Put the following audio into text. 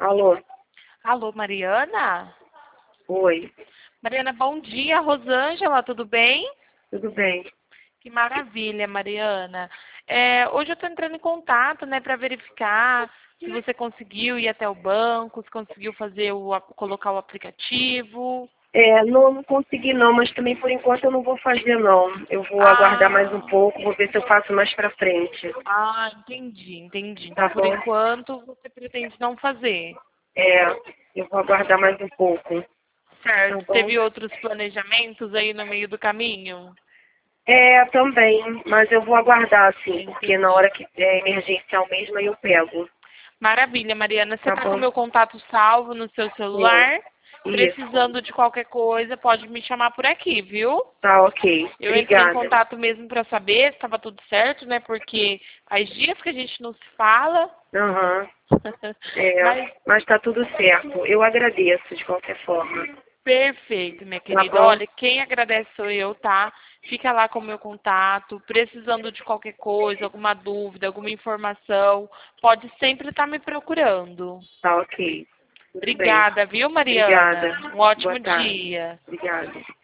Alô? Alô, Mariana? Oi, Mariana, bom dia. Rosângela, tudo bem? tudo bem? Que maravilha, Mariana. Hoje eu estou entrando em contato, né, para verificar se você conseguiu ir até o banco, se conseguiu fazer colocar o aplicativo. Não consegui não, mas também por enquanto eu não vou fazer não. Eu vou aguardar mais um Ah, pouco, vou ver se eu faço mais pra frente. entendi. Então, Tá por bom? enquanto, você pretende não fazer. É, eu vou aguardar mais um pouco. Tá Certo. bom? Teve outros planejamentos aí no meio do caminho? Também, mas eu vou aguardar sim, porque na Entendi. hora que é emergencial mesmo aí eu pego. Maravilha, Mariana. Você Tá está com o bom? meu contato salvo no seu Sim, celular? isso. Precisando de qualquer coisa, pode me chamar por aqui, viu? Tá ok. Eu entrei em Obrigada. contato mesmo para saber se estava tudo certo, né? Porque faz dias que a gente não se fala. Aham. Mas Mas tá tudo certo. Eu agradeço de qualquer forma. perfeito, minha Tá querida. bom? Olha, quem agradece sou eu, tá? Fica lá com o meu contato. Precisando de qualquer coisa, alguma dúvida, alguma informação, pode sempre estar me procurando. Tá ok. Tudo bem. Obrigada, viu, Obrigada. Mariana? Um Boa ótimo tarde. dia. Obrigada.